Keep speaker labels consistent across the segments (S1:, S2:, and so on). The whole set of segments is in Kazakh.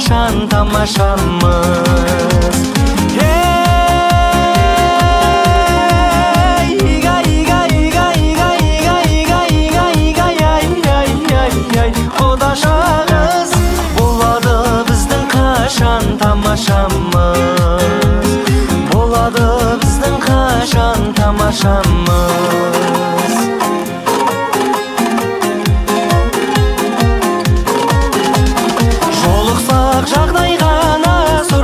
S1: қашан тамашамыз. Қодашағыз болады біздің қашан тамашамыз. Болады біздің қашан тамашамыз. Жолықсақ жағдай ғана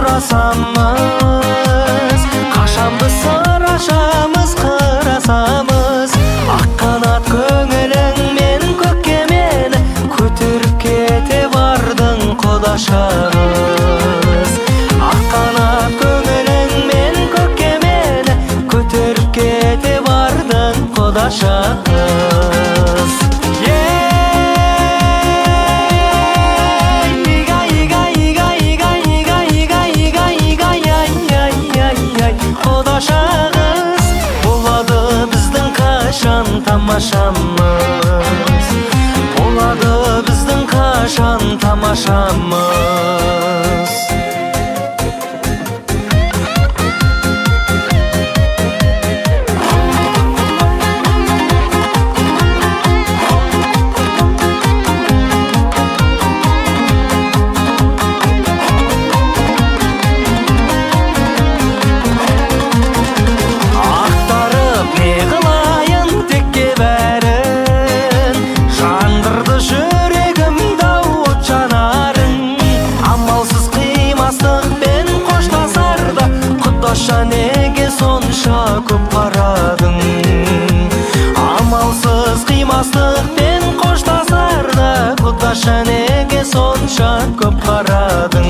S1: сұрасамыз. Қашан біз сыр ашамыз, қырасамыз. Аққанат көңіліңмен көкке мені көтеріп кете бардың қодашағыз. Аққанат көңіліңмен көкке мені көтеріп кете бардың қодашағыз. Қодашағыз болады біздің қашан тамашамыз. Болады біздің қашан тамашамыз. Неге сонша көп қарадың? Амалсыз қимастықпен қоштасарда Құдаша неге сонша көп қарадың?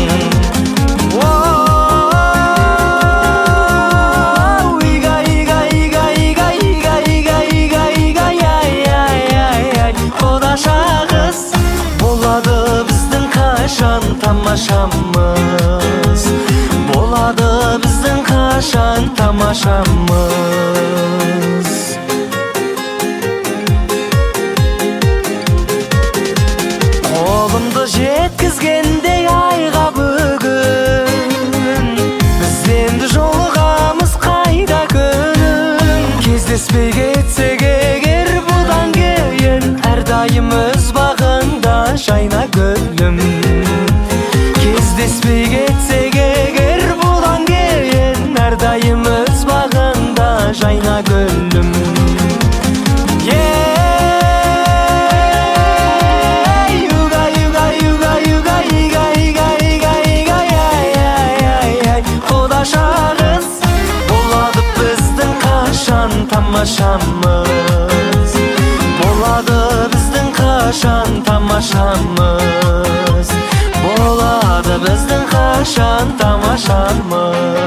S1: Қодашағыз болады біздің қашан тамашамыз. Болады біздің қашан тамашамыз. Қолымды жеткізгендей айға бүгін, біз енді жолығамыз қайда күнің. Кездеспей кетсек егер бұдан кейін, әрдайым өз бағында жайна гүлім. Кездеспей кетсек егер бұдан кейін, әрдайым өз бағында жайна гүлім. Қодашағыз болады біздің қашан тамашамыз. Болады біздің қашан тамашамыз. Болады біздің қашан тамашамыз.